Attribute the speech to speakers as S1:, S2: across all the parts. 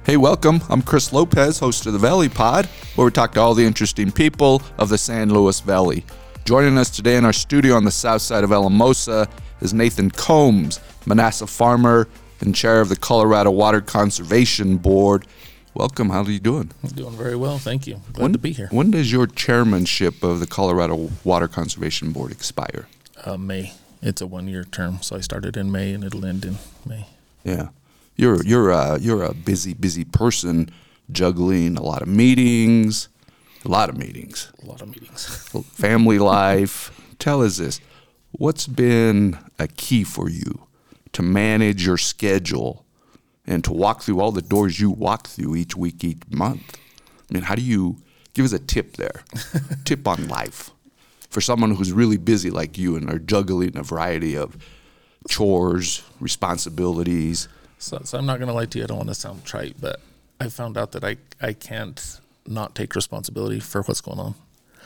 S1: Hey, welcome. I'm Chris Lopez, host of the Valley Pod, where we talk to all the interesting people of the San Luis Valley. Joining us today in our studio on the south side of Alamosa is Nathan Combs, Manassas farmer and chair of the Colorado Water Conservation Board. Welcome. How are you doing?
S2: I'm doing very well, thank you. Glad to be here.
S1: When does your chairmanship of the Colorado Water Conservation Board expire?
S2: May. It's a 1-year term, so I started in May and it'll end in May.
S1: Yeah. You're a busy person, juggling a lot of meetings. Family life. Tell us this. What's been a key for you to manage your schedule and to walk through all the doors you walk through each week, each month? I mean, how do you give us a tip there? Tip on life for someone who's really busy like you and are juggling a variety of chores, responsibilities.
S2: So I'm not going to lie to you. I don't want to sound trite, but I found out that I can't not take responsibility for what's going on.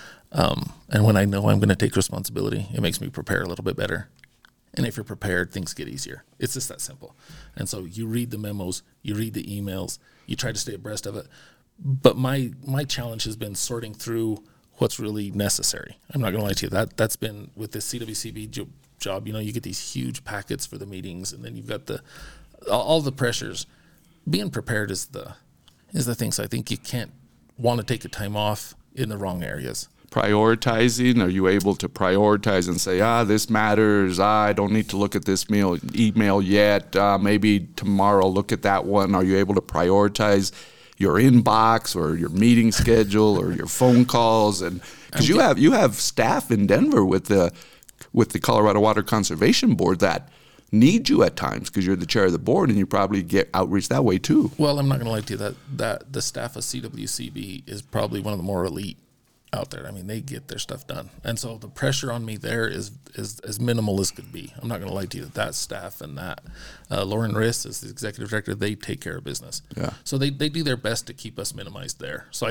S2: And when I know I'm going to take responsibility, it makes me prepare a little bit better. And if you're prepared, things get easier. It's just that simple. And so you read the memos, you read the emails, you try to stay abreast of it. But my challenge has been sorting through what's really necessary. I'm not going to lie to you. That's been with this CWCB job. You know, you get these huge packets for the meetings, and then you've got all the pressures. Being prepared is the thing. So I think you can't want to take a time off in the wrong areas.
S1: Prioritizing, are you able to prioritize and say, this matters, I don't need to look at this email yet, maybe tomorrow look at that one? Are you able to prioritize your inbox or your meeting schedule or your phone calls? And because you have staff in Denver with the Colorado Water Conservation Board that need you at times because you're the chair of the board, and you probably get outreach that way too.
S2: Well, I'm not going to lie to you that the staff of CWCB is probably one of the more elite out there. I mean, they get their stuff done. And so the pressure on me there is as minimal as could be. I'm not going to lie to you that staff and that Lauren Riss is the executive director, they take care of business.
S1: Yeah.
S2: So they do their best to keep us minimized there. So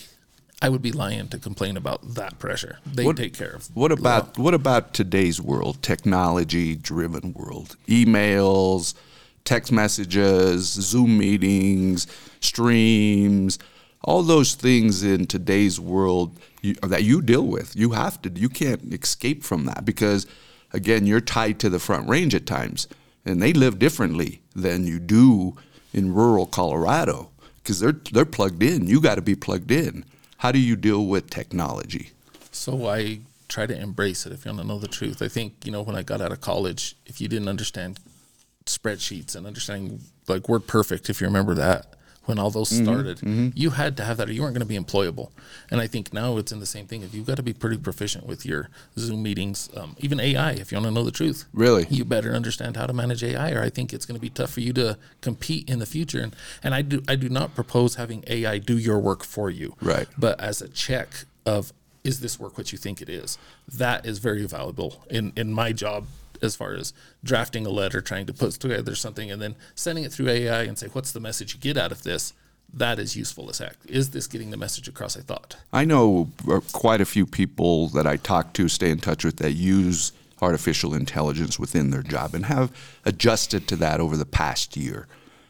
S2: I would be lying to complain about that pressure. They take care of.
S1: What about today's world, technology-driven world? Emails, text messages, Zoom meetings, streams, all those things in today's world that you deal with. You can't escape from that because, again, you're tied to the Front Range at times, and they live differently than you do in rural Colorado because they're plugged in. You got to be plugged in. How do you deal with technology?
S2: So I try to embrace it, if you want to know the truth. I think, when I got out of college, if you didn't understand spreadsheets and understanding like WordPerfect, if you remember that, when all those started, you had to have that or you weren't going to be employable. And I think now it's in the same thing. If you've got to be pretty proficient with your Zoom meetings, even AI, if you want to know the truth.
S1: Really?
S2: You better understand how to manage AI, or I think it's going to be tough for you to compete in the future. And I do not propose having AI do your work for you.
S1: Right.
S2: But as a check of, is this work what you think it is? That is very valuable in my job, as far as drafting a letter, trying to put together something, and then sending it through AI and say, what's the message you get out of this? That is useful as heck. Is this getting the message across I thought?
S1: I know quite a few people that I talk to, stay in touch with, that use artificial intelligence within their job and have adjusted to that over the past year.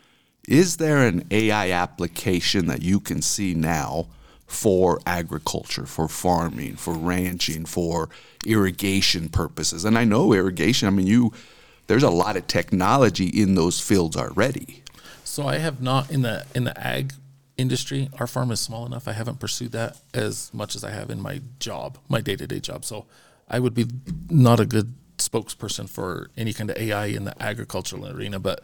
S1: Is there an AI application that you can see now for agriculture, for farming, for ranching, for irrigation purposes? And I know irrigation, there's a lot of technology in those fields already.
S2: So I have not, in the ag industry, our farm is small enough, I haven't pursued that as much as I have in my job, my day-to-day job. So I would be not a good spokesperson for any kind of AI in the agricultural arena, but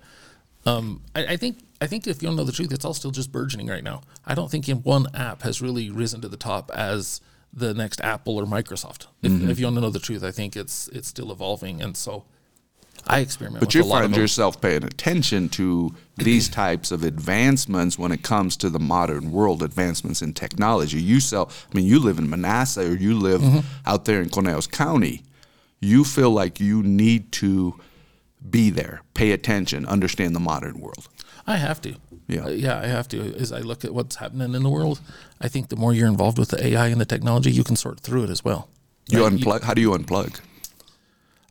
S2: I think if you don't know the truth, it's all still just burgeoning right now. I don't think in one app has really risen to the top as the next Apple or Microsoft. If you want to know the truth, I think it's still evolving, and so I experiment.
S1: But you find yourself paying attention to these types of advancements when it comes to the modern world, advancements in technology. You live in Manassas, or you live out there in Conejos County. You feel like you need to be there, pay attention, understand the modern world.
S2: I have to.
S1: Yeah.
S2: I have to. As I look at what's happening in the world, I think the more you're involved with the AI and the technology, you can sort through it as well.
S1: You unplug. How do you unplug?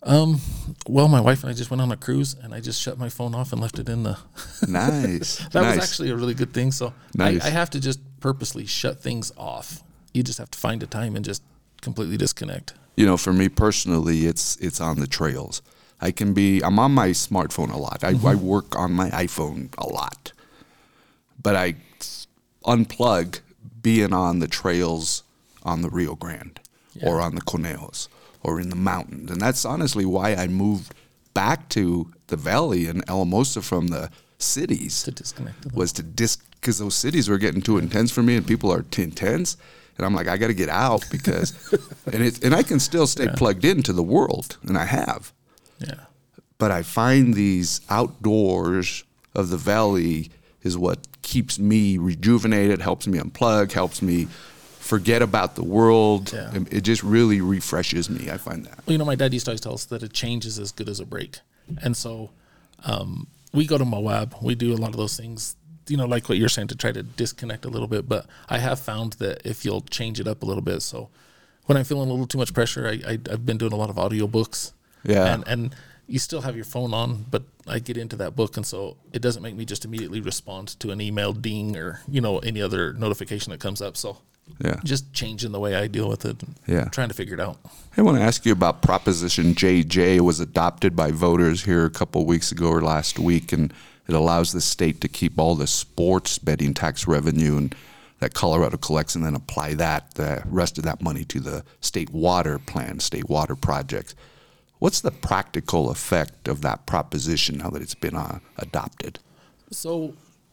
S2: Well, my wife and I just went on a cruise, and I just shut my phone off and left it in the.
S1: Nice.
S2: That
S1: nice.
S2: was actually a really good thing. So
S1: Nice.
S2: I have to just purposely shut things off. You just have to find a time and just completely disconnect.
S1: You know, for me personally, it's on the trails. I'm on my smartphone a lot. I work on my iPhone a lot, but I unplug being on the trails on the Rio Grande or on the Conejos or in the mountains. And that's honestly why I moved back to the valley in Alamosa from the cities.
S2: To disconnect.
S1: Because those cities were getting too intense for me, and people are too intense. And I'm like, I got to get out because, and I can still stay plugged into the world, and I have.
S2: Yeah.
S1: But I find these outdoors of the valley is what keeps me rejuvenated, helps me unplug, helps me forget about the world.
S2: Yeah.
S1: It just really refreshes me. I find that.
S2: Well, you know, my dad used to always tell us that a change is as good as a break. And so we go to Moab. We do a lot of those things, you know, like what you're saying, to try to disconnect a little bit. But I have found that if you'll change it up a little bit. So when I'm feeling a little too much pressure, I've been doing a lot of audiobooks.
S1: Yeah.
S2: And you still have your phone on, but I get into that book. And so it doesn't make me just immediately respond to an email ding or, you know, any other notification that comes up. So just changing the way I deal with it.
S1: Yeah.
S2: Trying to figure it out.
S1: I want to ask you about Proposition JJ. It was adopted by voters here a couple of weeks ago or last week, and it allows the state to keep all the sports betting tax revenue and that Colorado collects, and then apply the rest of that money to the state water plan, state water projects. What's the practical effect of that proposition now that it's been adopted?
S2: So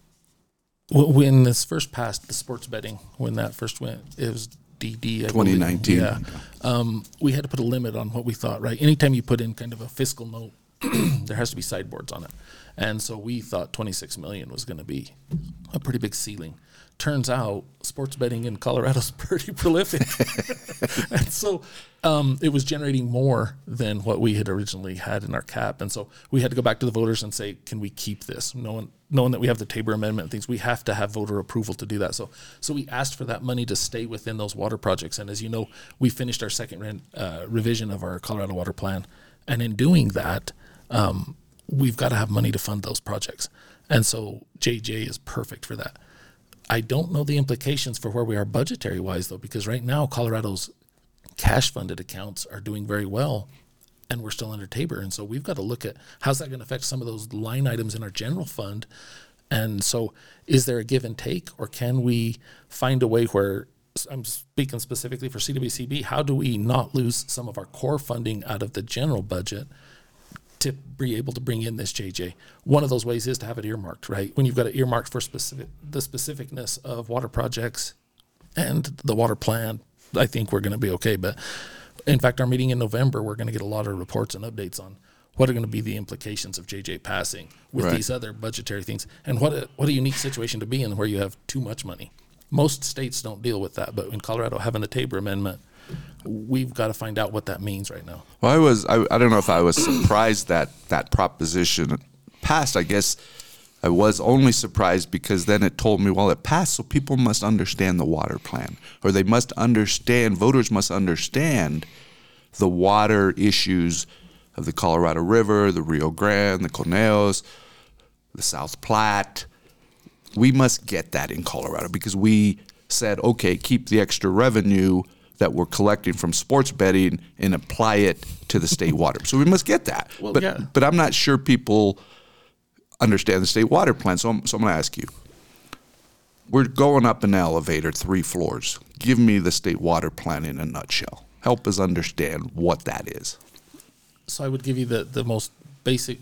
S2: when this first passed, the sports betting, when that first went, it was DD.
S1: 2019.
S2: Yeah. We had to put a limit on what we thought, right? Anytime you put in kind of a fiscal note, there has to be sideboards on it. And so we thought 26 million was going to be a pretty big ceiling. Turns out sports betting in Colorado is pretty prolific. And so it was generating more than what we had originally had in our cap. And so we had to go back to the voters and say, can we keep this? Knowing that we have the Tabor Amendment and things, we have to have voter approval to do that. So we asked for that money to stay within those water projects. And as you know, we finished our second revision of our Colorado Water Plan. And in doing that, we've got to have money to fund those projects. And so JJ is perfect for that. I don't know the implications for where we are budgetary-wise, though, because right now Colorado's cash-funded accounts are doing very well, and we're still under Tabor. And so we've got to look at how's that going to affect some of those line items in our general fund. And so is there a give and take, or can we find a way where, I'm speaking specifically for CWCB, how do we not lose some of our core funding out of the general budget to be able to bring in this JJ? One of those ways is to have it earmarked, right? When you've got it earmarked for the specificness of water projects and the water plan, I think we're going to be okay. But in fact, our meeting in November, we're going to get a lot of reports and updates on what are going to be the implications of JJ passing with these other budgetary things. And what a unique situation to be in where you have too much money. Most states don't deal with that, but in Colorado, having the Tabor Amendment, we've got to find out what that means right now.
S1: Well, I don't know if I was surprised that proposition passed. I guess I was only surprised because then it told me, well, it passed, so people must understand the water plan, or voters must understand the water issues of the Colorado River, the Rio Grande, the Conejos, the South Platte. We must get that in Colorado because we said, okay, keep the extra revenue that we're collecting from sports betting and apply it to the state water. So we must get that.
S2: Well,
S1: but I'm not sure people understand the state water plan. So I'm going to ask you. We're going up an elevator 3 floors. Give me the state water plan in a nutshell. Help us understand what that is.
S2: So I would give you the most basic,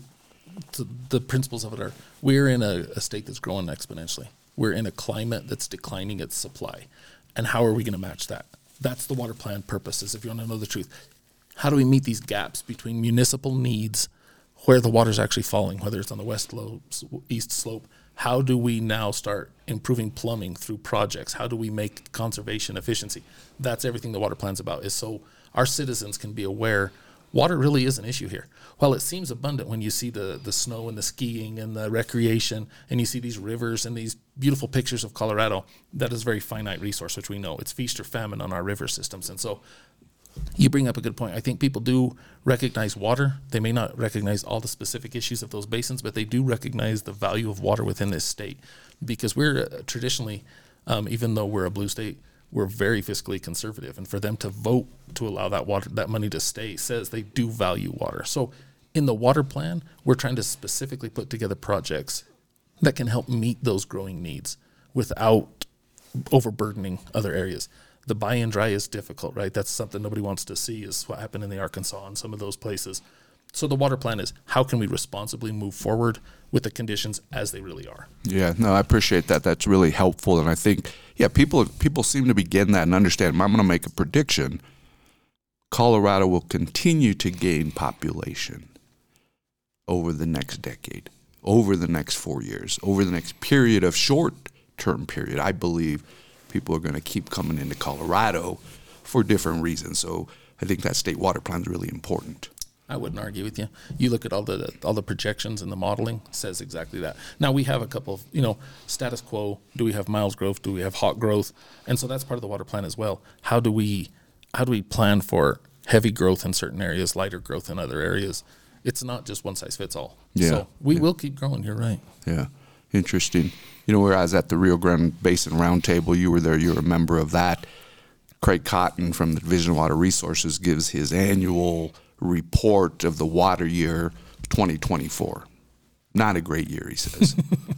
S2: the principles of it are, we're in a state that's growing exponentially. We're in a climate that's declining its supply. And how are we going to match that? That's the water plan purposes, if you want to know the truth. How do we meet these gaps between municipal needs, where the water's actually falling, whether it's on the west slope, east slope? How do we now start improving plumbing through projects? How do we make conservation efficiency? That's everything the water plan's about, is so our citizens can be aware water really is an issue here. While it seems abundant when you see the snow and the skiing and the recreation, and you see these rivers and these beautiful pictures of Colorado, that is a very finite resource, which we know. It's feast or famine on our river systems. And so You bring up a good point. I think people do recognize water. They may not recognize all the specific issues of those basins, but they do recognize the value of water within this state, because we're traditionally, even though we're a blue state, we're very fiscally conservative. And for them to vote to allow that money to stay says they do value water. So in the water plan, we're trying to specifically put together projects that can help meet those growing needs without overburdening other areas. The buy and dry is difficult, right? That's something nobody wants to see, is what happened in the Arkansas and some of those places. So the water plan is, how can we responsibly move forward with the conditions as they really are?
S1: Yeah, no, I appreciate that. That's really helpful. And I think, people seem to be getting that and understand. I'm going to make a prediction. Colorado will continue to gain population over the next decade, over the next 4 years, over the next period of short-term period. I believe people are going to keep coming into Colorado for different reasons. So I think that state water plan is really important.
S2: I wouldn't argue with you. You look at all the projections and the modeling says exactly that. Now we have a couple of, status quo. Do we have miles growth? Do we have hot growth? And so that's part of the water plan as well. How do we plan for heavy growth in certain areas, lighter growth in other areas? It's not just one size fits all.
S1: Yeah.
S2: So we will keep growing. You're right.
S1: Yeah. Interesting. Where I was at the Rio Grande Basin Roundtable, you were there, you were a member of that. Craig Cotton from the Division of Water Resources gives his annual report of the water year 2024. Not a great year, he says.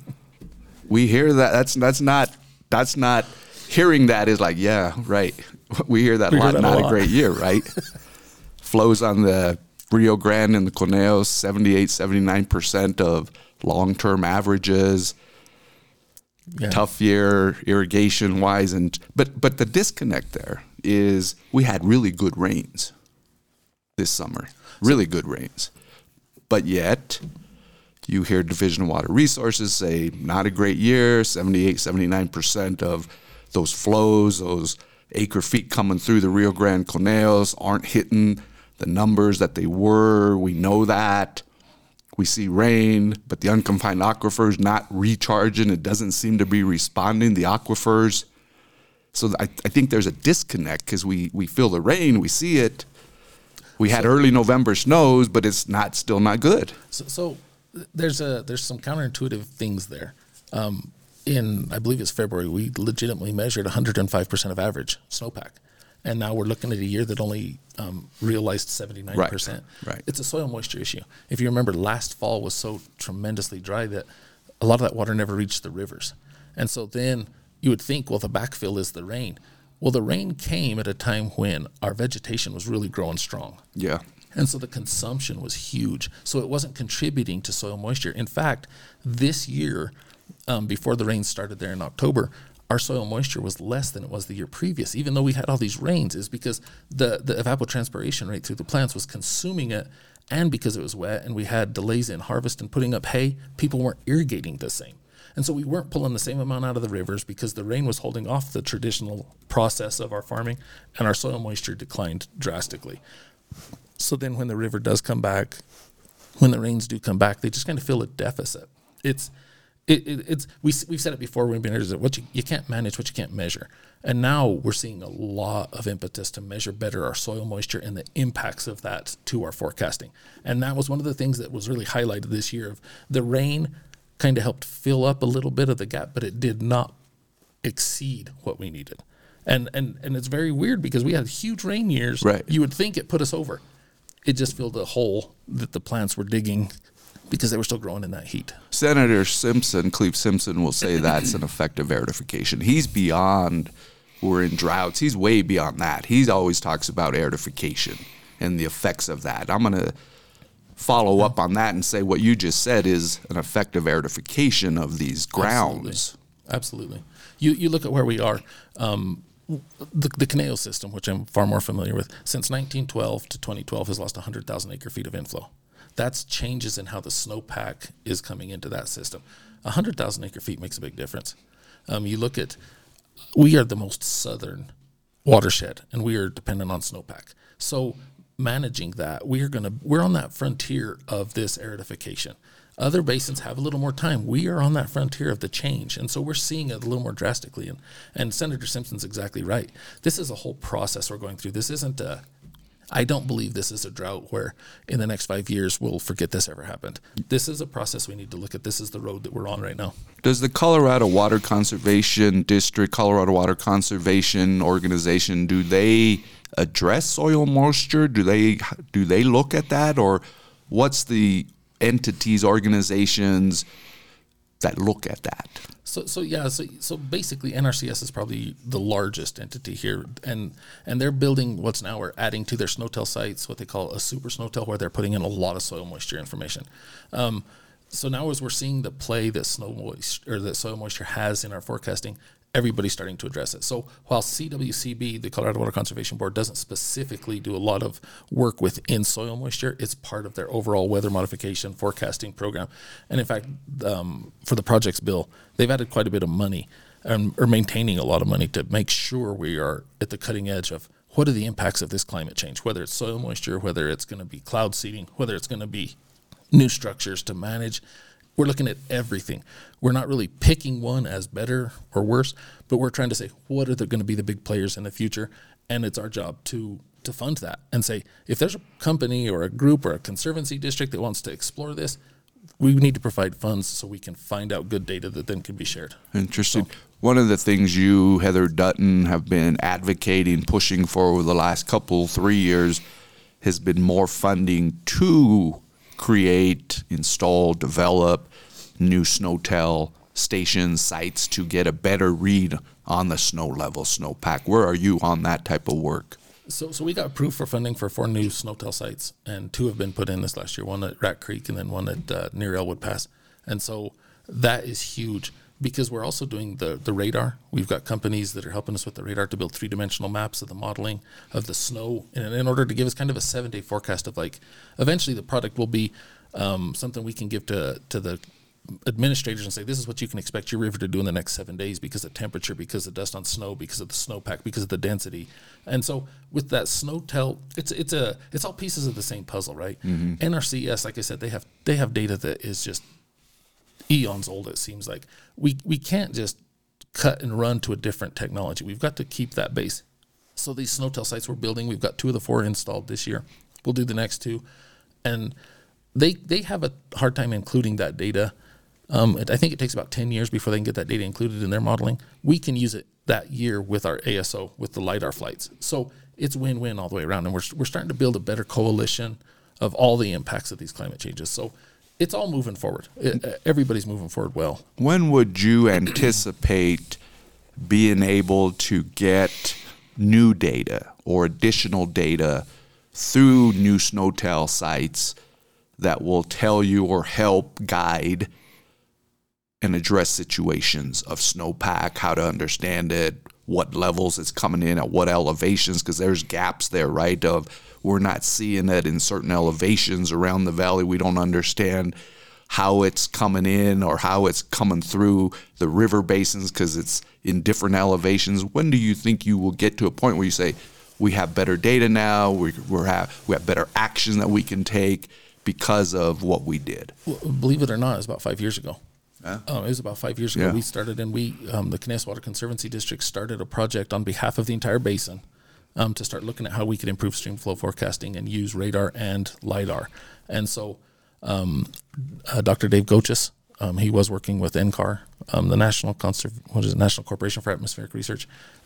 S1: We hear that. That's not hearing that is like, yeah, right. We hear that a lot. Not a great year, right? Flows on the Rio Grande and the Conejos, 78, 79% of long-term averages. Yeah. Tough year irrigation wise, but the disconnect there is we had really good rains this summer, really good rains, but yet you hear Division of Water Resources say not a great year. 78, 79% of those flows, those acre feet coming through the Rio Grande Conejos aren't hitting the numbers that they were. We know that. We see rain, but the unconfined aquifer is not recharging. It doesn't seem to be responding, the aquifers. So I think there's a disconnect because we feel the rain, we see it. We had early November snows, but it's still not good.
S2: So there's some counterintuitive things there. In, I believe it's February, we legitimately measured 105% of average snowpack. And now we're looking at a year that only realized 79%.
S1: Right.
S2: It's a soil moisture issue. If you remember, last fall was so tremendously dry that a lot of that water never reached the rivers. And so then you would think, well, the backfill is the rain. Well, the rain came at a time when our vegetation was really growing strong.
S1: Yeah.
S2: And so the consumption was huge. So it wasn't contributing to soil moisture. In fact, this year, before the rain started there in October, our soil moisture was less than it was the year previous, even though we had all these rains, is because the evapotranspiration rate through the plants was consuming it, and because it was wet and we had delays in harvest and putting up hay, people weren't irrigating the same. And so we weren't pulling the same amount out of the rivers because the rain was holding off the traditional process of our farming, and our soil moisture declined drastically. So then when the river does come back, when the rains do come back, they just kind of feel a deficit. We've said it before. We've been here. You can't manage what you can't measure, and now we're seeing a lot of impetus to measure better our soil moisture and the impacts of that to our forecasting. And that was one of the things that was really highlighted this year. Of the rain kind of helped fill up a little bit of the gap, but it did not exceed what we needed. And it's very weird because we had huge rain years.
S1: Right.
S2: You would think it put us over. It just filled a hole that the plants were digging, because they were still growing in that heat.
S1: Senator Simpson, Cleve Simpson, will say that's an effective aerification. He's beyond, we're in droughts. He's way beyond that. He always talks about aerification and the effects of that. I'm going to follow up on that and say what you just said is an effective aerification of these grounds.
S2: Absolutely. You look at where we are. The Conejo system, which I'm far more familiar with, since 1912 to 2012 has lost 100,000 acre feet of inflow. That's changes in how the snowpack is coming into that system. 100,000 acre feet makes a big difference. You look at, we are the most southern watershed, and we are dependent on snowpack. So managing that, we're on that frontier of this aridification. Other basins have a little more time. We are on that frontier of the change, and so we're seeing it a little more drastically. And Senator Simpson's exactly right. This is a whole process we're going through. This isn't I don't believe this is a drought where in the next 5 years we'll forget this ever happened. This is a process we need to look at. This is the road that we're on right now.
S1: Does the Colorado Water Conservation District, Colorado Water Conservation Organization, do they address soil moisture? Do they look at that, or what's the entities, organizations that look at that?
S2: So basically NRCS is probably the largest entity here, and they're building what's now we're adding to their SNOTEL sites, what they call a super SNOTEL, where they're putting in a lot of soil moisture information. So now as we're seeing the play that that soil moisture has in our forecasting, everybody's starting to address it. So while CWCB, the Colorado Water Conservation Board, doesn't specifically do a lot of work within soil moisture, it's part of their overall weather modification forecasting program. And in fact, for the projects bill, they've added quite a bit of money, or maintaining a lot of money, to make sure we are at the cutting edge of what are the impacts of this climate change, whether it's soil moisture, whether it's going to be cloud seeding, whether it's going to be new structures to manage. We're looking at everything. We're not really picking one as better or worse, but we're trying to say, what are going to be the big players in the future? And it's our job to fund that and say, if there's a company or a group or a conservancy district that wants to explore this, we need to provide funds so we can find out good data that then can be shared.
S1: Interesting. One of the things you, Heather Dutton, have been advocating, pushing for over the last 3 years has been more funding to create, install, develop new SNOTEL station sites to get a better read on the snow level, snowpack. Where are you on that type of work?
S2: So we got approved for funding for 4 new SNOTEL sites, and 2 have been put in this last year, one at Rat Creek and then one at near Elwood Pass. And so that is huge, because we're also doing the radar. We've got companies that are helping us with the radar to build 3-dimensional maps of the modeling of the snow in order to give us kind of a 7-day forecast of, like, eventually the product will be something we can give to the administrators and say, this is what you can expect your river to do in the next 7 days because of temperature, because of dust on snow, because of the snowpack, because of the density. And so with that SNOTEL, it's all pieces of the same puzzle, right? Mm-hmm. NRCS, like I said, they have data that is just eons old. It seems like we can't just cut and run to a different technology. We've got to keep that base. So these SNOTEL sites we're building, we've got 2 of the 4 installed this year. We'll do the next 2, and they have a hard time including that data. I think it takes about 10 years before they can get that data included in their modeling. We can use it that year with our ASO, with the LiDAR flights. So it's win-win all the way around, and we're starting to build a better coalition of all the impacts of these climate changes. So it's all moving forward. Everybody's moving forward well.
S1: When would you anticipate being able to get new data or additional data through new SNOTEL sites that will tell you or help guide and address situations of snowpack, how to understand it, what levels it's coming in at, what elevations, because there's gaps there, right, of we're not seeing it in certain elevations around the valley. We don't understand how it's coming in or how it's coming through the river basins because it's in different elevations. When do you think you will get to a point where you say, we have better data now, we have better action that we can take because of what we did?
S2: Well, believe it or not, it was about 5 years ago. It was about 5 years ago.
S1: Yeah.
S2: We started, and the Conneaut Water Conservancy District started a project on behalf of the entire basin to start looking at how we could improve stream flow forecasting and use radar and LiDAR. And so Dr. Dave Gochis, he was working with NCAR, the National Corporation for Atmospheric Research.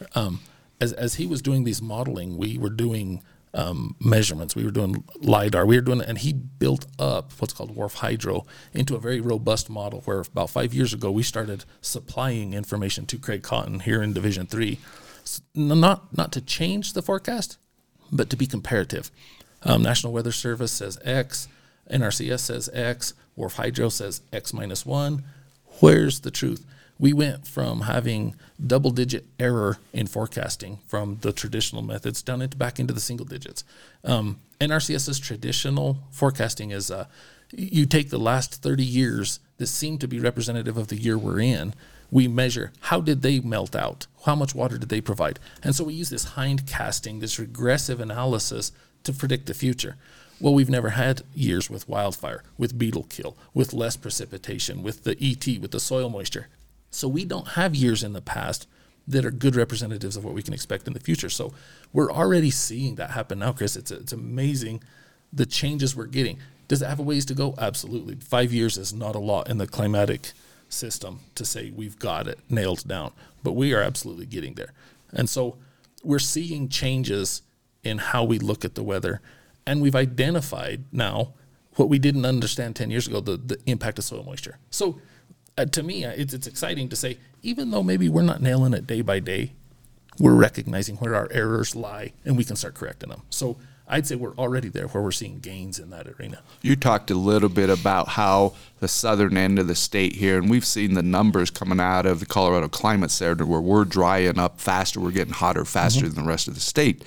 S2: As he was doing these modeling, we were doing measurements. We were doing LiDAR. And he built up what's called WRF Hydro into a very robust model where about 5 years ago, we started supplying information to Craig Cotton here in Division 3, not to change the forecast, but to be comparative. National Weather Service says X, NRCS says X, WRF Hydro says X minus 1. Where's the truth? We went from having double-digit error in forecasting from the traditional methods back into the single digits. NRCS's traditional forecasting is you take the last 30 years that seem to be representative of the year we're in. We measure how did they melt out? How much water did they provide? And so we use this hindcasting, this regressive analysis to predict the future. Well, we've never had years with wildfire, with beetle kill, with less precipitation, with the ET, with the soil moisture. So we don't have years in the past that are good representatives of what we can expect in the future. So we're already seeing that happen now, Chris. It's amazing the changes we're getting. Does it have a ways to go? Absolutely. 5 years is not a lot in the climatic system to say we've got it nailed down, but we are absolutely getting there. And so we're seeing changes in how we look at the weather, and we've identified now what we didn't understand 10 years ago, the impact of soil moisture. So to me, it's exciting to say, even though maybe we're not nailing it day by day, we're recognizing where our errors lie, and we can start correcting them. So I'd say we're already there where we're seeing gains in that arena.
S1: You talked a little bit about how the southern end of the state here, and we've seen the numbers coming out of the Colorado Climate Center where we're drying up faster, we're getting hotter faster than the rest of the state.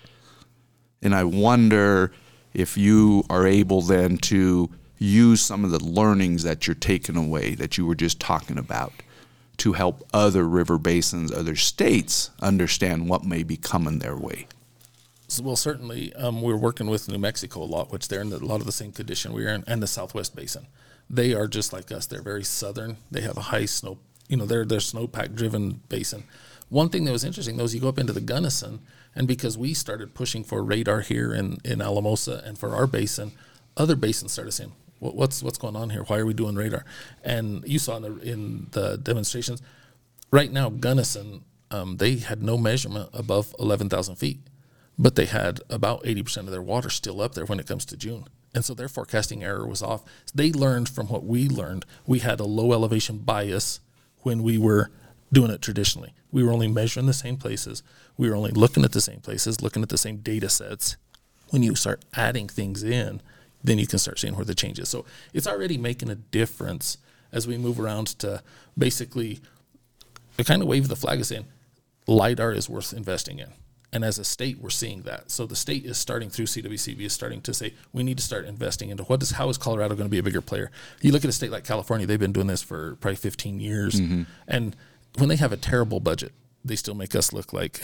S1: And I wonder if you are able then to use some of the learnings that you're taking away, that you were just talking about, to help other river basins, other states understand what may be coming their way.
S2: Well, certainly, we're working with New Mexico a lot, which they're in a lot of the same condition we are in, and the Southwest Basin. They are just like us. They're very southern. They have a high snow, they're snowpack-driven basin. One thing that was interesting, though, is you go up into the Gunnison, and because we started pushing for radar here in Alamosa and for our basin, other basins started saying, what's going on here? Why are we doing radar? And you saw in the demonstrations, right now, Gunnison, they had no measurement above 11,000 feet. But they had about 80% of their water still up there when it comes to June. And so their forecasting error was off. They learned from what we learned. We had a low elevation bias when we were doing it traditionally. We were only measuring the same places. We were only looking at the same places, looking at the same data sets. When you start adding things in, then you can start seeing where the change is. So it's already making a difference as we move around to basically kind of wave the flag of saying LIDAR is worth investing in. And as a state, we're seeing that. So the state is starting through CWCB is starting to say, we need to start investing into how is Colorado going to be a bigger player? You look at a state like California, they've been doing this for probably 15 years. Mm-hmm. And when they have a terrible budget, they still make us look like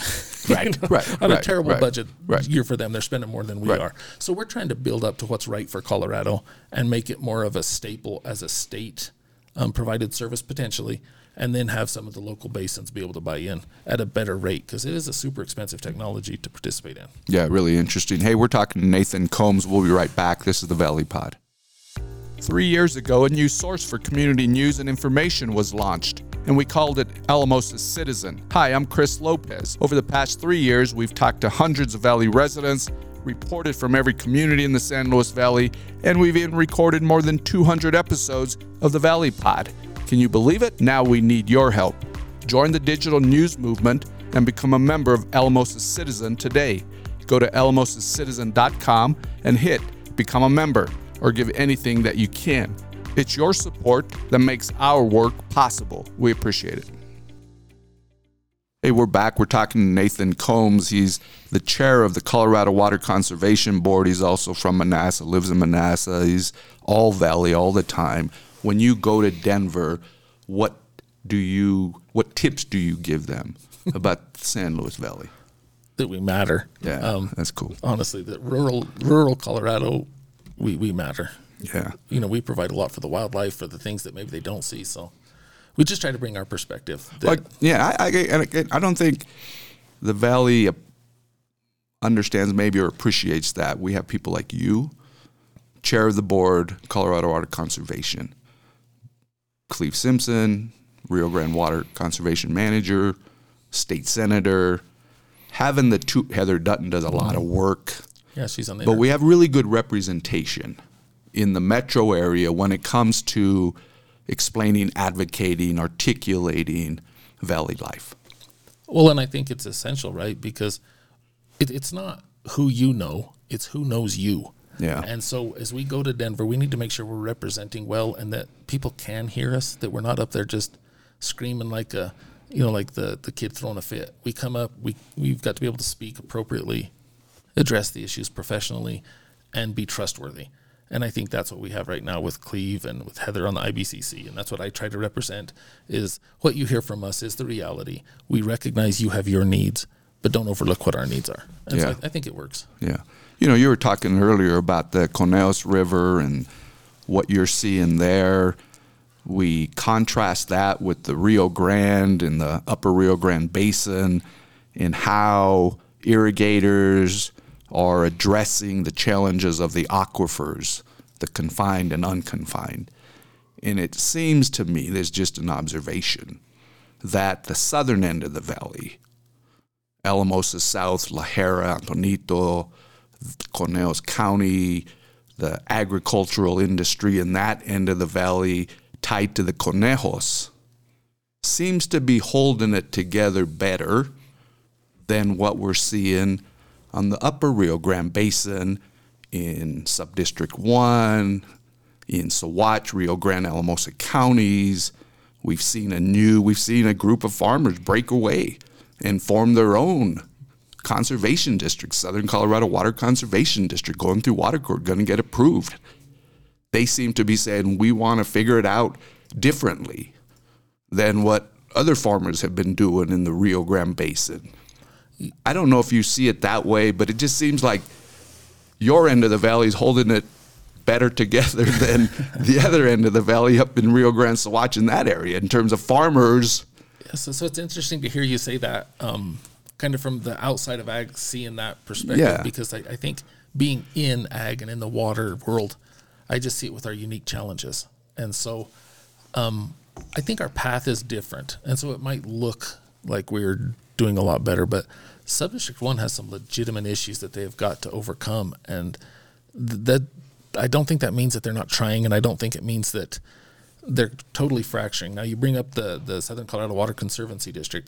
S2: a terrible budget year for them. They're spending more than we are. So we're trying to build up to what's right for Colorado and make it more of a staple as a state provided service potentially, and then have some of the local basins be able to buy in at a better rate, because it is a super expensive technology to participate in.
S1: Yeah, really interesting. Hey, we're talking to Nathan Combs. We'll be right back. This is the Valley Pod. 3 years ago, a new source for community news and information was launched, and we called it Alamosa Citizen. Hi, I'm Chris Lopez. Over the past 3 years, we've talked to hundreds of Valley residents, reported from every community in the San Luis Valley, and we've even recorded more than 200 episodes of the Valley Pod. Can you believe it? Now we need your help. Join the digital news movement and become a member of Alamosa Citizen today. Go to alamosacitizen.com and hit Become a Member, or give anything that you can. It's your support that makes our work possible. We appreciate it. Hey, we're back. We're talking to Nathan Combs. He's the chair of the Colorado Water Conservation Board. He's also from Manassas, lives in Manassas. He's all Valley all the time. When you go to Denver, what tips do you give them about the San Luis Valley?
S2: That we matter.
S1: Yeah, that's cool.
S2: Honestly, that rural Colorado, we matter.
S1: Yeah.
S2: We provide a lot for the wildlife, for the things that maybe they don't see. So we just try to bring our perspective.
S1: I don't think the Valley understands maybe or appreciates that. We have people like you, chair of the board, Colorado Water Conservation. Cleve Simpson, Rio Grande Water Conservation Manager, State Senator. Having the two, Heather Dutton does a lot of work.
S2: Yeah, she's on there.
S1: But we have really good representation in the metro area when it comes to explaining, advocating, articulating Valley life.
S2: Well, and I think it's essential, right? Because it's not who you know, it's who knows you.
S1: Yeah.
S2: And so as we go to Denver, we need to make sure we're representing well and that people can hear us, that we're not up there just screaming like the kid throwing a fit. We come up, we've got to be able to speak appropriately, address the issues professionally, and be trustworthy. And I think that's what we have right now with Cleve and with Heather on the IBCC. And that's what I try to represent, is what you hear from us is the reality. We recognize you have your needs, but don't overlook what our needs are. And so I think it works.
S1: Yeah. You were talking earlier about the Conejos River and what you're seeing there. We contrast that with the Rio Grande and the upper Rio Grande Basin and how irrigators are addressing the challenges of the aquifers, the confined and unconfined. And it seems to me, there's just an observation, that the southern end of the valley, Alamosa South, La Jera, Antonito, Conejos County, the agricultural industry in that end of the valley tied to the Conejos, seems to be holding it together better than what we're seeing on the upper Rio Grande Basin in Subdistrict 1, in Saguache, Rio Grande, Alamosa counties. We've seen a group of farmers break away and form their own conservation district, Southern Colorado Water Conservation District, going through water court, going to get approved. They seem to be saying, we want to figure it out differently than what other farmers have been doing in the Rio Grande Basin. I don't know if you see it that way, but it just seems like your end of the valley is holding it better together than the other end of the valley up in Rio Grande, Saguache, in that area, in terms of farmers.
S2: Yeah, so it's interesting to hear you say that, kind of from the outside of ag, seeing that perspective, because I think being in ag and in the water world, I just see it with our unique challenges. And so I think our path is different. And so it might look like we're doing a lot better, but Subdistrict 1 has some legitimate issues that they've got to overcome. And that I don't think that means that they're not trying, and I don't think it means that they're totally fracturing. Now, you bring up the Southern Colorado Water Conservancy District.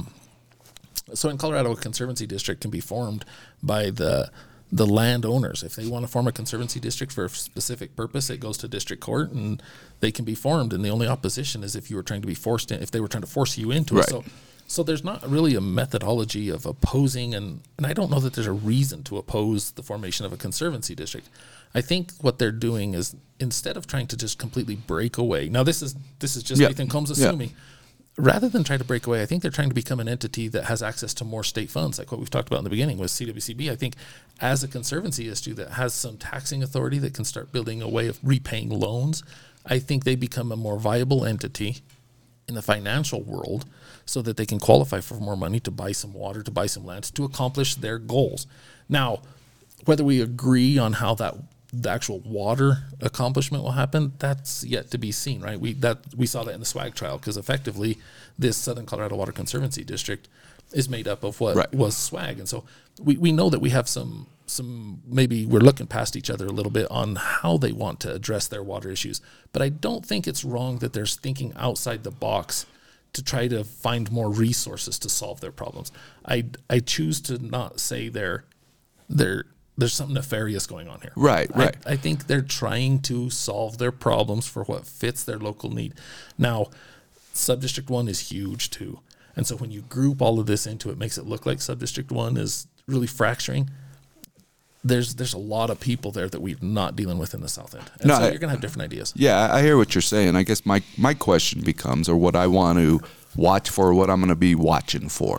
S2: So in Colorado, a conservancy district can be formed by the landowners. If they want to form a conservancy district for a specific purpose, it goes to district court, and they can be formed. And the only opposition is if you were trying to be forced in, if they were trying to force you into it. So there's not really a methodology of opposing, and I don't know that there's a reason to oppose the formation of a conservancy district. I think what they're doing is, instead of trying to just completely break away, now this is just Nathan Combs assuming, rather than try to break away, I think they're trying to become an entity that has access to more state funds, like what we've talked about in the beginning with CWCB. I think as a conservancy issue that has some taxing authority that can start building a way of repaying loans, I think they become a more viable entity in the financial world so that they can qualify for more money to buy some water, to buy some land, to accomplish their goals. Now, whether we agree on how the actual water accomplishment will happen, that's yet to be seen, right? We saw that in the SWAG trial, because effectively this Southern Colorado Water Conservancy District is made up of what was SWAG. And so we know that we have some maybe we're looking past each other a little bit on how they want to address their water issues. But I don't think it's wrong that they're thinking outside the box to try to find more resources to solve their problems. I choose to not say there's something nefarious going on here.
S1: Right.
S2: I think they're trying to solve their problems for what fits their local need. Now, Subdistrict 1 is huge too. And so when you group all of this into it, makes it look like Subdistrict 1 is really fracturing. There's a lot of people there that we're not dealing with in the South End. And so you're going to have different ideas.
S1: Yeah, I hear what you're saying. I guess my question becomes, or what I want to watch for, what I'm going to be watching for.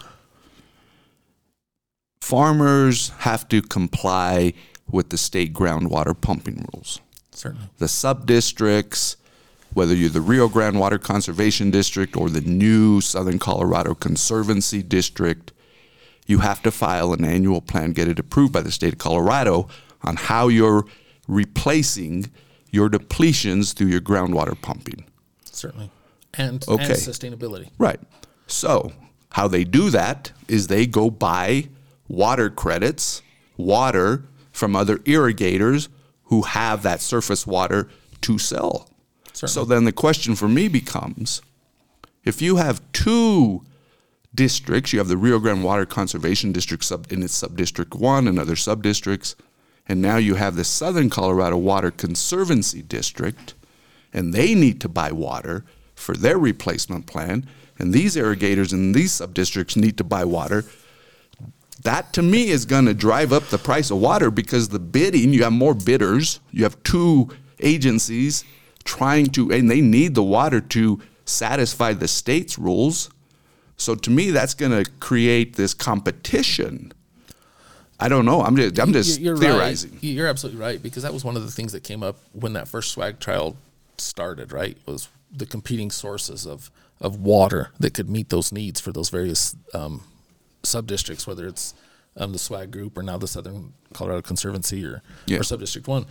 S1: Farmers have to comply with the state groundwater pumping rules.
S2: Certainly.
S1: The sub-districts, whether you're the Rio Grande Water Conservation District or the new Southern Colorado Conservancy District, you have to file an annual plan, get it approved by the state of Colorado on how you're replacing your depletions through your groundwater pumping.
S2: Certainly. And sustainability.
S1: Right. So how they do that is they go buy water credits, water from other irrigators who have that surface water to sell. Certainly. So then the question for me becomes, if you have two districts, you have the Rio Grande Water Conservation District in its Subdistrict 1 and other subdistricts, and now you have the Southern Colorado Water Conservancy District, and they need to buy water for their replacement plan, and these irrigators in these subdistricts need to buy water. That, to me, is going to drive up the price of water, because the bidding, you have more bidders, you have two agencies trying to, and they need the water to satisfy the state's rules. So to me, that's going to create this competition. I don't know. I'm just
S2: you're
S1: theorizing.
S2: Right. You're absolutely right, because that was one of the things that came up when that first SWAG trial started, right? Was the competing sources of water that could meet those needs for those various sub-districts, whether it's the SWAG group or now the Southern Colorado Conservancy or Sub-District 1.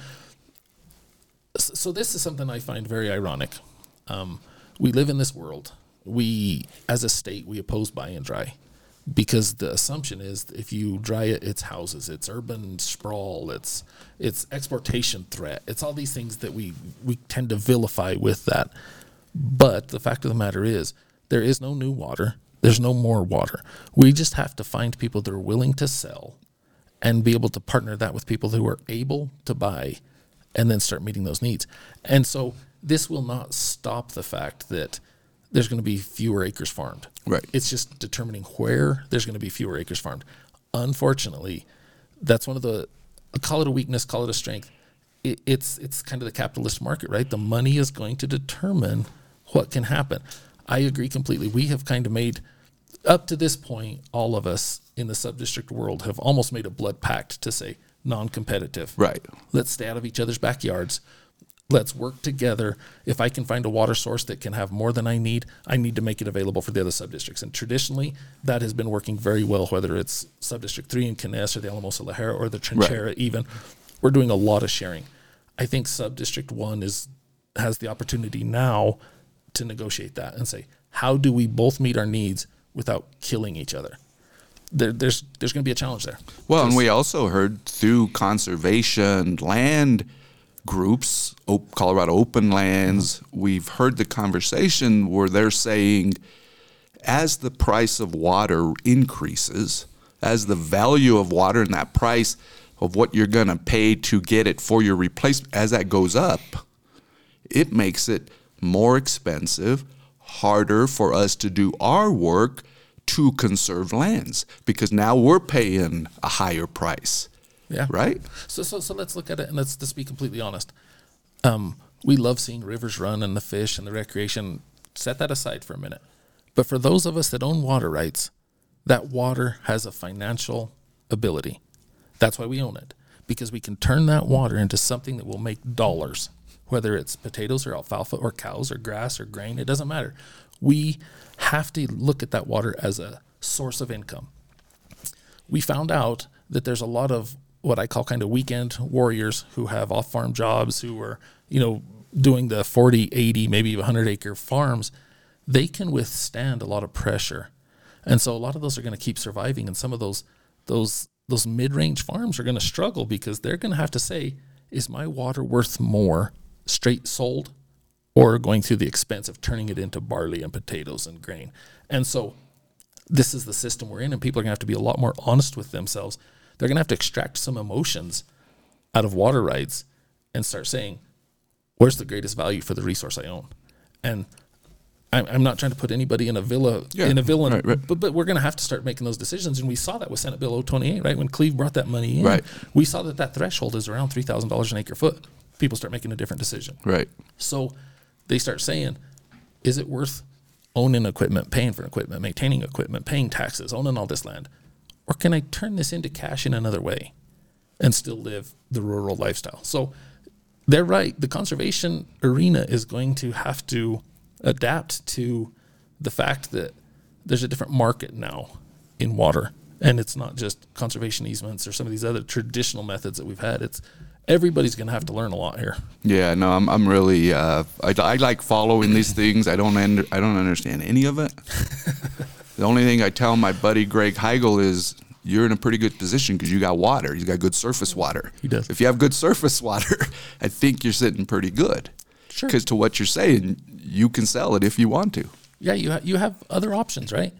S2: So this is something I find very ironic. We live in this world. We, as a state, we oppose buy and dry because the assumption is if you dry it, it's houses, it's urban sprawl, it's exportation threat. It's all these things that we tend to vilify with that. But the fact of the matter is there is no new water. There's no more water. We just have to find people that are willing to sell and be able to partner that with people who are able to buy and then start meeting those needs. And so this will not stop the fact that there's going to be fewer acres farmed.
S1: Right.
S2: It's just determining where there's going to be fewer acres farmed. Unfortunately, that's one of the, call it a weakness, call it a strength. It's kind of the capitalist market, right? The money is going to determine what can happen. I agree completely. We have kind of made, up to this point, all of us in the sub-district world have almost made a blood pact to say non-competitive.
S1: Right.
S2: Let's stay out of each other's backyards. Let's work together. If I can find a water source that can have more than I need to make it available for the other sub-districts. And traditionally, that has been working very well, whether it's Sub-District 3 in Canes or the Alamosa Lajera or the Trinchera even. We're doing a lot of sharing. I think Sub-District 1 has the opportunity now to negotiate that and say, how do we both meet our needs without killing each other? There's going to be a challenge there.
S1: Well, and we also heard through conservation land groups, Colorado Open Lands, we've heard the conversation where they're saying as the price of water increases, as the value of water and that price of what you're going to pay to get it for your replacement, as that goes up, it makes it more expensive, harder for us to do our work to conserve lands because now we're paying a higher price.
S2: Yeah.
S1: Right?
S2: So let's look at it and let's just be completely honest. We love seeing rivers run and the fish and the recreation. Set that aside for a minute. But for those of us that own water rights, that water has a financial ability. That's why we own it. Because we can turn that water into something that will make dollars. Whether it's potatoes or alfalfa or cows or grass or grain, it doesn't matter. We have to look at that water as a source of income. We found out that there's a lot of what I call kind of weekend warriors who have off-farm jobs, who are, doing the 40, 80, maybe 100-acre farms. They can withstand a lot of pressure. And so a lot of those are going to keep surviving. And some of those mid-range farms are going to struggle because they're going to have to say, is my water worth more straight sold or going through the expense of turning it into barley and potatoes and grain? And so this is the system we're in, and people are going to have to be a lot more honest with themselves. They're going to have to extract some emotions out of water rights and start saying, where's the greatest value for the resource I own? And I'm not trying to put anybody in a villa, right. But we're going to have to start making those decisions. And we saw that with Senate Bill 028, right? When Cleve brought that money in,
S1: right.
S2: We saw that threshold is around $3,000 an acre foot. People start making a different decision.
S1: Right.
S2: So they start saying, is it worth owning equipment, paying for equipment, maintaining equipment, paying taxes, owning all this land? Or can I turn this into cash in another way and still live the rural lifestyle? So they're right. The conservation arena is going to have to adapt to the fact that there's a different market now in water. And it's not just conservation easements or some of these other traditional methods that we've had. Everybody's going to have to learn a lot here.
S1: Yeah, no, I'm really, I like following these things. I don't understand any of it. The only thing I tell my buddy Greg Heigl is you're in a pretty good position because you got water. You got good surface water.
S2: He does.
S1: If you have good surface water, I think you're sitting pretty good.
S2: Sure.
S1: Because to what you're saying, you can sell it if you want to.
S2: Yeah, you have other options, right?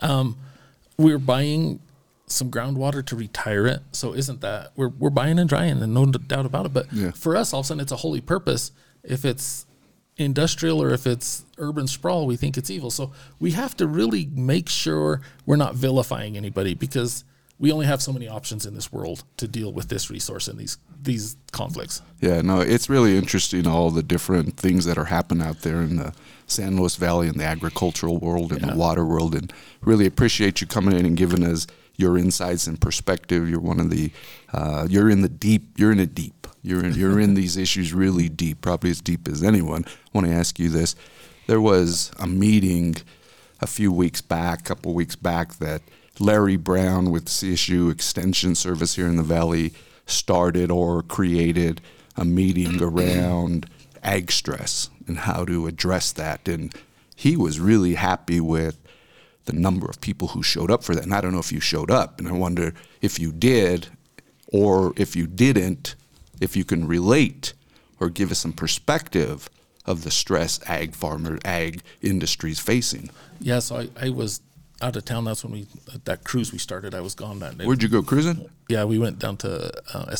S2: We're buying some groundwater to retire it. So isn't that, we're buying and drying and no doubt about it. But for us, all of a sudden, it's a holy purpose. If it's industrial or if it's urban sprawl, we think it's evil. So we have to really make sure we're not vilifying anybody because we only have so many options in this world to deal with this resource and these conflicts.
S1: Yeah, no, it's really interesting, all the different things that are happening out there in the San Luis Valley and the agricultural world and the water world, and really appreciate you coming in and giving us your insights and perspective. You're one of the, you're in these issues really deep, probably as deep as anyone. I want to ask you this. There was a meeting a couple weeks back, that Larry Brown with CSU Extension Service here in the Valley started or created a meeting around ag stress and how to address that. And he was really happy with the number of people who showed up for that. And I don't know if you showed up, and I wonder if you did, or if you didn't, if you can relate or give us some perspective of the stress ag industry's facing.
S2: Yeah, so I was out of town. That's when that cruise we started, I was gone that day.
S1: Where'd you go cruising?
S2: Yeah, we went down to,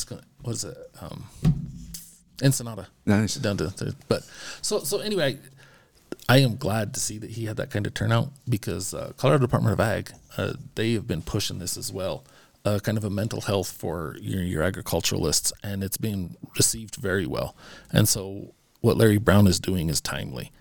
S2: Ensenada.
S1: Nice.
S2: Down to but so anyway, I am glad to see that he had that kind of turnout, because Colorado Department of Ag, they have been pushing this as well, kind of a mental health for your agriculturalists, and it's being received very well. And so what Larry Brown is doing is timely.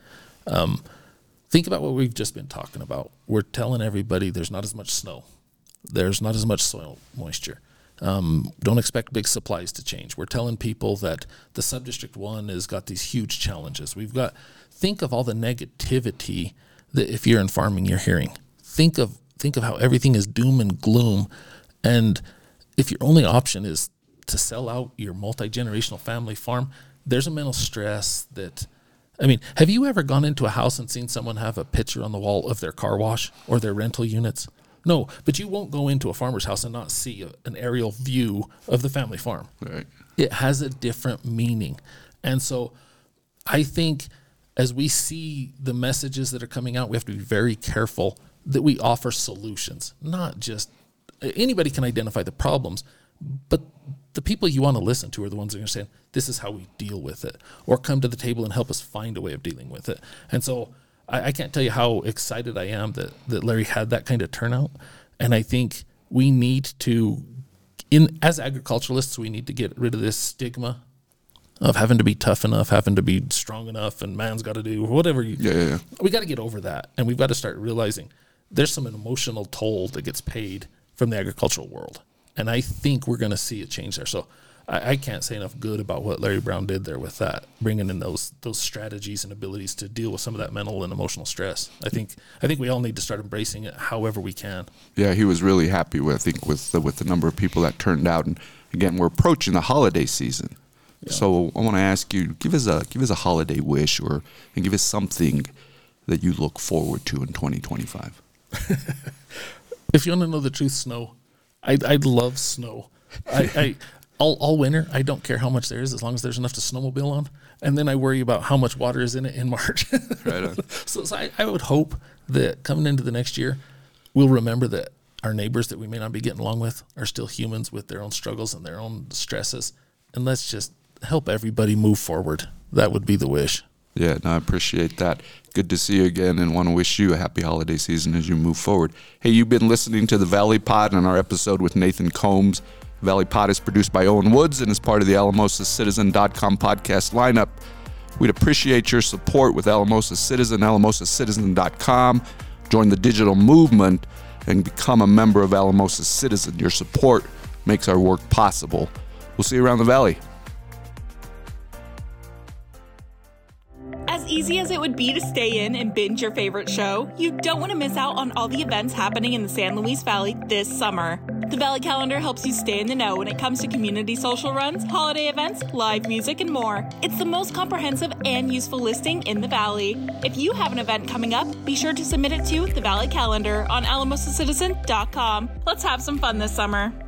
S2: Think about what we've just been talking about. We're telling everybody there's not as much snow. There's not as much soil moisture. Don't expect big supplies to change. We're telling people that the Subdistrict 1 has got these huge challenges. Think of all the negativity that, if you're in farming, you're hearing. Think of how everything is doom and gloom. And if your only option is to sell out your multi-generational family farm, there's a mental stress that, have you ever gone into a house and seen someone have a picture on the wall of their car wash or their rental units? No, but you won't go into a farmer's house and not see an aerial view of the family farm.
S1: Right.
S2: It has a different meaning. And so I think as we see the messages that are coming out, we have to be very careful that we offer solutions. Not just anybody can identify the problems, but the people you want to listen to are the ones that are saying, this is how we deal with it, or come to the table and help us find a way of dealing with it. And so I can't tell you how excited I am that Larry had that kind of turnout. And I think we need to, as agriculturalists, we need to get rid of this stigma of having to be tough enough, having to be strong enough, and man's got to do whatever.
S1: Yeah.
S2: We got to get over that. And we've got to start realizing there's some emotional toll that gets paid from the agricultural world. And I think we're going to see a change there. So I can't say enough good about what Larry Brown did there with that, bringing in those strategies and abilities to deal with some of that mental and emotional stress. I think we all need to start embracing it however we can.
S1: Yeah, he was really happy with the number of people that turned out. And again, we're approaching the holiday season. Yeah. So I want to ask you, give us a holiday wish, and give us something that you look forward to in 2025.
S2: If you want to know the truth, snow. I love snow. All winter, I don't care how much there is, as long as there's enough to snowmobile on. And then I worry about how much water is in it in March.
S1: Right on.
S2: So I would hope that coming into the next year, we'll remember that our neighbors that we may not be getting along with are still humans with their own struggles and their own stresses. And let's just help everybody move forward. That would be the wish.
S1: Yeah, no, I appreciate that. Good to see you again, and want to wish you a happy holiday season as you move forward. Hey, you've been listening to the Valley Pod on our episode with Nathan Combs. Valley Pod is produced by Owen Woods and is part of the AlamosaCitizen.com podcast lineup. We'd appreciate your support with Alamosa Citizen, AlamosaCitizen.com. Join the digital movement and become a member of Alamosa Citizen. Your support makes our work possible. We'll see you around the Valley.
S3: As easy as it would be to stay in and binge your favorite show, you don't want to miss out on all the events happening in the San Luis Valley this summer. The Valley Calendar helps you stay in the know when it comes to community social runs, holiday events, live music, and more. It's the most comprehensive and useful listing in the Valley. If you have an event coming up, be sure to submit it to the Valley Calendar on AlamosaCitizen.com. Let's have some fun this summer.